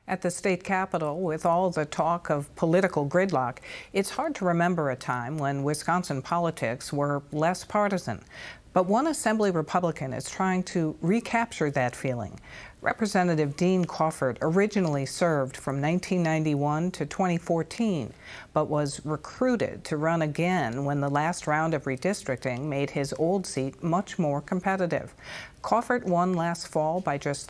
At the state capitol, with all the talk of political gridlock, it's hard to remember a time when Wisconsin politics were less partisan. But one Assembly Republican is trying to recapture that feeling. Representative Dean Crawford originally served from 1991 to 2014, but was recruited to run again when the last round of redistricting made his old seat much more competitive. Crawford won last fall by just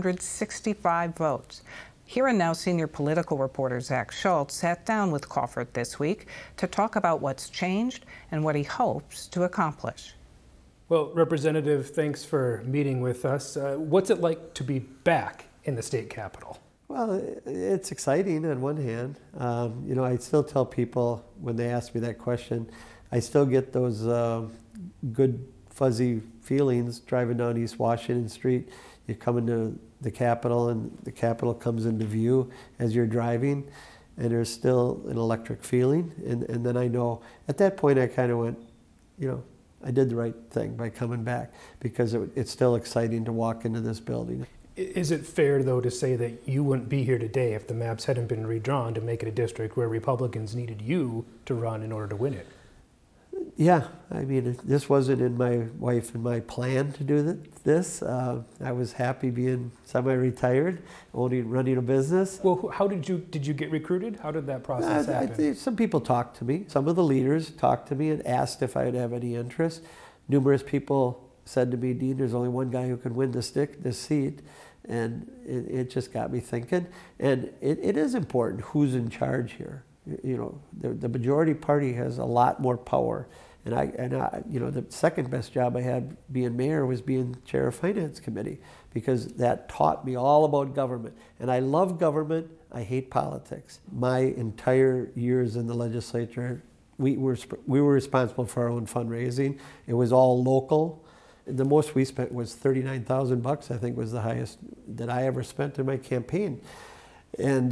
365 votes. Here and Now senior political reporter Zach Schultz sat down with Crawford this week to talk about what's changed and what he hopes to accomplish. Well, Representative, thanks for meeting with us. What's it like to be back in the state capitol? Well, it's exciting on one hand. I still tell people when they ask me that question, I still get those good fuzzy feelings driving down East Washington Street. You come into the Capitol and the Capitol comes into view as you're driving, and there's still an electric feeling. And then I know at that point I kind of went, I did the right thing by coming back, because it's still exciting to walk into this building. Is it fair, though, to say that you wouldn't be here today if the maps hadn't been redrawn to make it a district where Republicans needed you to run in order to win it? Yeah, I mean, this wasn't in my wife and my plan to do this. I was happy being semi-retired, only running a business. Well, how did you get recruited? How did that process happen? I think some people talked to me. Some of the leaders talked to me and asked if I would have any interest. Numerous people said to me, Dean, there's only one guy who can win this seat. And it just got me thinking. And it is important who's in charge here. The majority party has a lot more power. And the second best job I had being mayor was being chair of finance committee, because that taught me all about government. And I love government. I hate politics. My entire years in the legislature, we were responsible for our own fundraising. It was all local. The most we spent was $39,000. I think was the highest that I ever spent in my campaign. And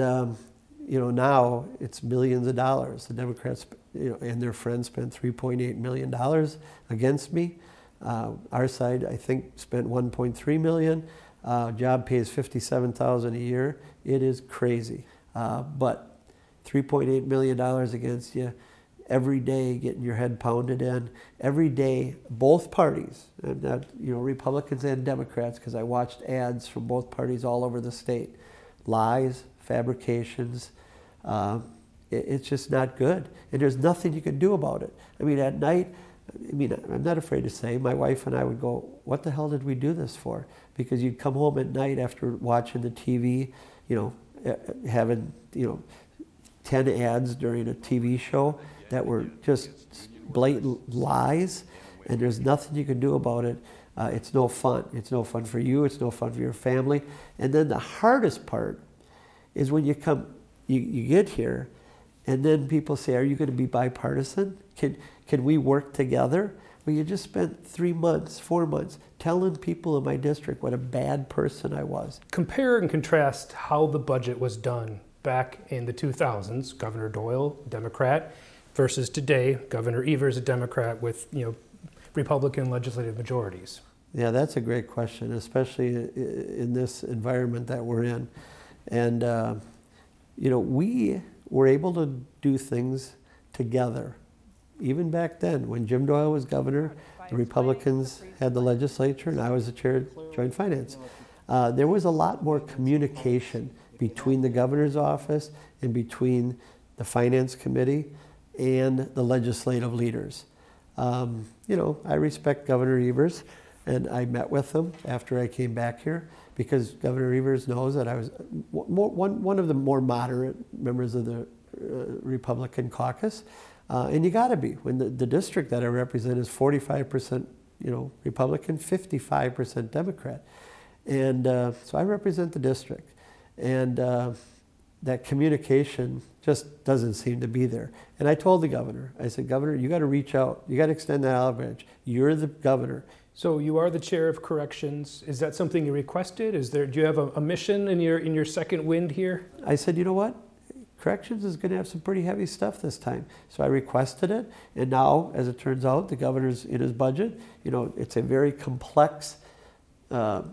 now it's millions of dollars. The Democrats, and their friends spent $3.8 million against me. Our side, I think, spent $1.3 million. Job pays $57,000 a year. It is crazy. But $3.8 million against you, every day getting your head pounded in. Every day, both parties, Republicans and Democrats, because I watched ads from both parties all over the state. Lies, fabrications. It's just not good. And there's nothing you can do about it. I mean, at night, I'm not afraid to say, my wife and I would go, what the hell did we do this for? Because you'd come home at night after watching the TV, having, 10 ads during a TV show that were just blatant lies, and there's nothing you can do about it. It's no fun. It's no fun for you. It's no fun for your family. And then the hardest part is when you get here, and then people say, are you going to be bipartisan? Can we work together? Well, you just spent 3 months, 4 months telling people in my district what a bad person I was. Compare and contrast how the budget was done back in the 2000s, Governor Doyle, Democrat, versus today, Governor Evers, a Democrat with, Republican legislative majorities. Yeah, that's a great question, especially in this environment that we're in. And, we were able to do things together. Even back then, when Jim Doyle was governor, the Republicans had the legislature, and I was the chair of Joint Finance. There was a lot more communication between the governor's office and between the finance committee and the legislative leaders. I respect Governor Evers, and I met with him after I came back here, because Governor Evers knows that I was one of the more moderate members of the Republican caucus. And you got to be, when the district that I represent is 45% Republican, 55% Democrat. And so I represent the district. And that communication just doesn't seem to be there. And I told the governor, I said, Governor, you got to reach out. You got to extend that olive branch. You're the governor. So you are the chair of corrections. Is that something you requested? Do you have a mission in your second wind here? I said, you know what? Corrections is going to have some pretty heavy stuff this time. So I requested it. And now, as it turns out, the governor's in his budget. It's a very complex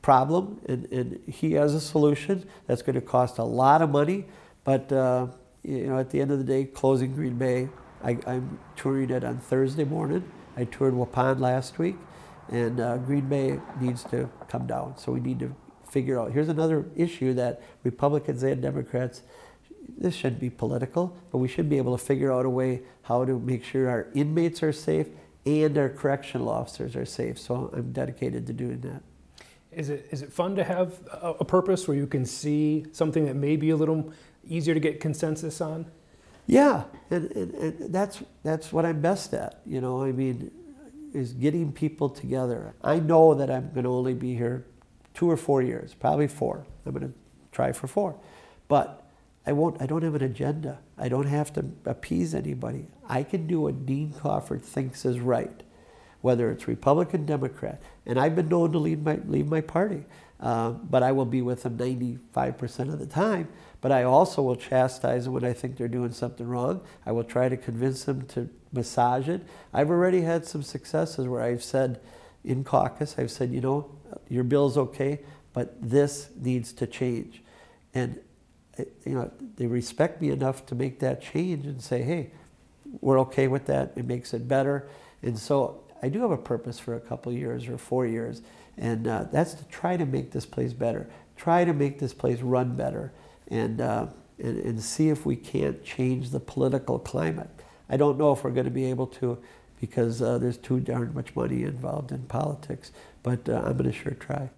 problem, and he has a solution that's going to cost a lot of money. But you know, at the end of the day, closing Green Bay, I'm touring it on Thursday morning. I toured Waupun last week, and Green Bay needs to come down. So we need to figure out. Here's another issue that Republicans and Democrats, this shouldn't be political, but we should be able to figure out a way how to make sure our inmates are safe and our correctional officers are safe. So I'm dedicated to doing that. Is it fun to have a purpose where you can see something that may be a little easier to get consensus on? Yeah, and that's what I'm best at. You know, I mean, is getting people together. I know that I'm going to only be here 2 or 4 years, probably 4. I'm going to try for 4, but I don't have an agenda. I don't have to appease anybody. I can do what Dean Crawford thinks is right, whether it's Republican, Democrat. And I've been known to leave my party, but I will be with them 95% of the time. But I also will chastise them when I think they're doing something wrong. I will try to convince them to massage it. I've already had some successes where I've said in caucus, I've said, you know, your bill's okay, but this needs to change. And you know, they respect me enough to make that change and say, hey, we're okay with that. It makes it better. And so I do have a purpose for a couple of years or 4 years, and that's to try to make this place better, try to make this place run better, and see if we can't change the political climate. I don't know if we're going to be able to, because there's too darn much money involved in politics, but I'm going to sure try.